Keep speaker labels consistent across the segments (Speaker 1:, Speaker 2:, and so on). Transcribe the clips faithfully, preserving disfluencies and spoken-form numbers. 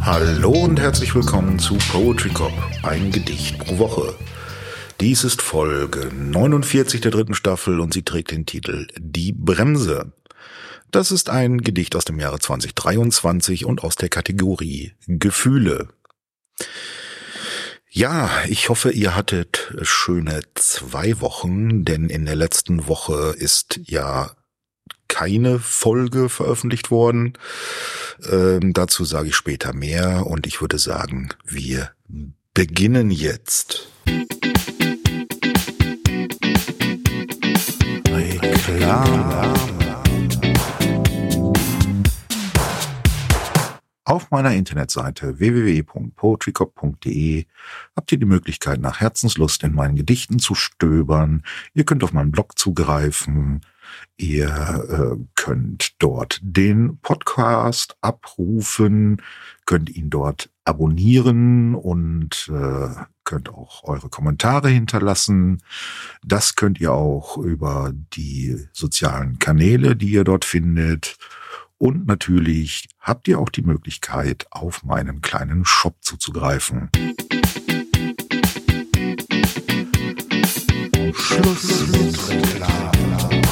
Speaker 1: Hallo und herzlich willkommen zu Poetry Cop, ein Gedicht pro Woche. Dies ist Folge neunundvierzig der dritten Staffel und sie trägt den Titel Die Bremse. Das ist ein Gedicht aus dem Jahre zwanzig dreiundzwanzig und aus der Kategorie Gefühle. Ja, ich hoffe, ihr hattet schöne zwei Wochen, denn in der letzten Woche ist ja keine Folge veröffentlicht worden. Ähm, dazu sage ich später mehr und ich würde sagen, wir beginnen jetzt. Reklame. Auf meiner Internetseite w w w punkt poetry cop punkt d e habt ihr die Möglichkeit, nach Herzenslust in meinen Gedichten zu stöbern. Ihr könnt auf meinen Blog zugreifen. Ihr äh, könnt dort den Podcast abrufen, könnt ihn dort abonnieren und äh, könnt auch eure Kommentare hinterlassen. Das könnt ihr auch über die sozialen Kanäle, die ihr dort findet. Und natürlich habt ihr auch die Möglichkeit, auf meinen kleinen Shop zuzugreifen. Schluss mit Reklame.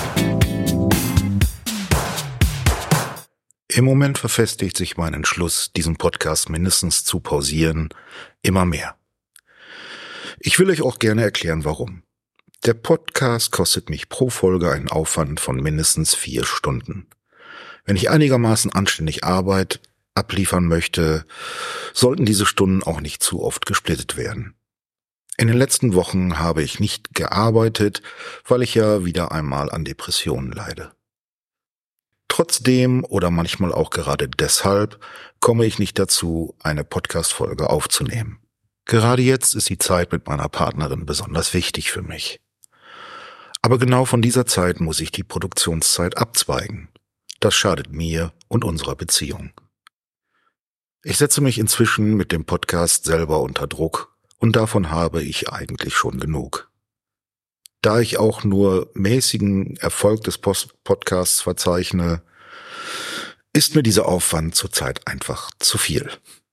Speaker 1: Im Moment verfestigt sich mein Entschluss, diesen Podcast mindestens zu pausieren, immer mehr. Ich will euch auch gerne erklären, warum. Der Podcast kostet mich pro Folge einen Aufwand von mindestens vier Stunden. Wenn ich einigermaßen anständig Arbeit abliefern möchte, sollten diese Stunden auch nicht zu oft gesplittet werden. In den letzten Wochen habe ich nicht gearbeitet, weil ich ja wieder einmal an Depressionen leide. Trotzdem oder manchmal auch gerade deshalb komme ich nicht dazu, eine Podcast-Folge aufzunehmen. Gerade jetzt ist die Zeit mit meiner Partnerin besonders wichtig für mich. Aber genau von dieser Zeit muss ich die Produktionszeit abzweigen. Das schadet mir und unserer Beziehung. Ich setze mich inzwischen mit dem Podcast selber unter Druck und davon habe ich eigentlich schon genug. Da ich auch nur mäßigen Erfolg des Post- Podcasts verzeichne, ist mir dieser Aufwand zurzeit einfach zu viel.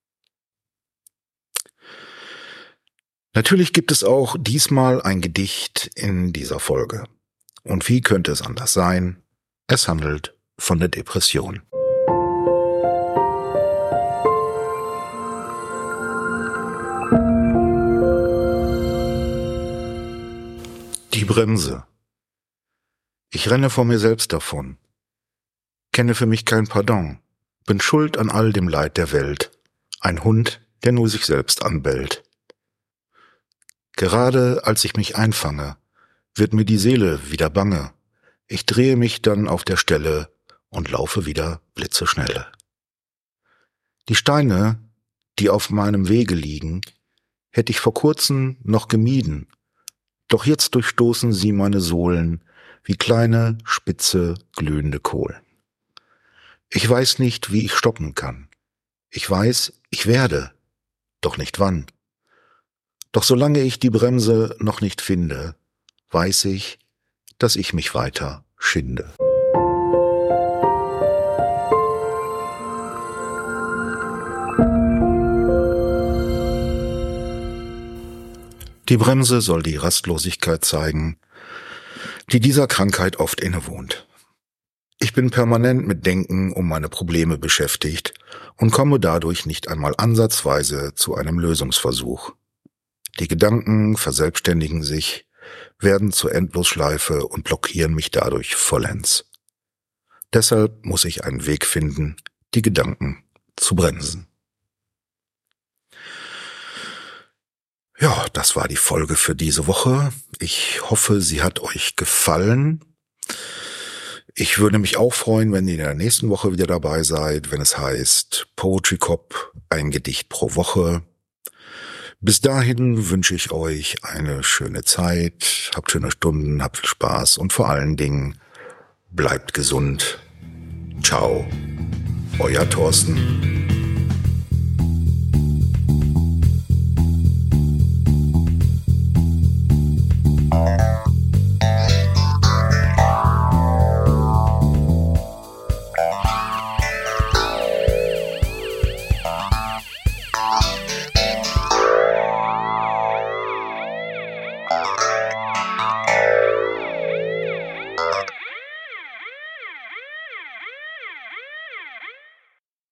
Speaker 1: Natürlich gibt es auch diesmal ein Gedicht in dieser Folge. Und wie könnte es anders sein? Es handelt von der Depression. Die Bremse. Ich renne vor mir selbst davon, kenne für mich kein Pardon, bin schuld an all dem Leid der Welt, ein Hund, der nur sich selbst anbellt. Gerade als ich mich einfange, wird mir die Seele wieder bange, ich drehe mich dann auf der Stelle und laufe wieder blitzeschnelle. Die Steine, die auf meinem Wege liegen, hätte ich vor kurzem noch gemieden, doch jetzt durchstoßen sie meine Sohlen wie kleine, spitze, glühende Kohlen. Ich weiß nicht, wie ich stoppen kann. Ich weiß, ich werde, doch nicht wann. Doch solange ich die Bremse noch nicht finde, weiß ich, dass ich mich weiter schinde. Die Bremse soll die Rastlosigkeit zeigen, die dieser Krankheit oft innewohnt. Ich bin permanent mit Denken um meine Probleme beschäftigt und komme dadurch nicht einmal ansatzweise zu einem Lösungsversuch. Die Gedanken verselbstständigen sich, werden zur Endlosschleife und blockieren mich dadurch vollends. Deshalb muss ich einen Weg finden, die Gedanken zu bremsen. Ja, das war die Folge für diese Woche. Ich hoffe, sie hat euch gefallen. Ich würde mich auch freuen, wenn ihr in der nächsten Woche wieder dabei seid, wenn es heißt Poetry Cop, ein Gedicht pro Woche. Bis dahin wünsche ich euch eine schöne Zeit, habt schöne Stunden, habt viel Spaß und vor allen Dingen bleibt gesund. Ciao, euer Thorsten.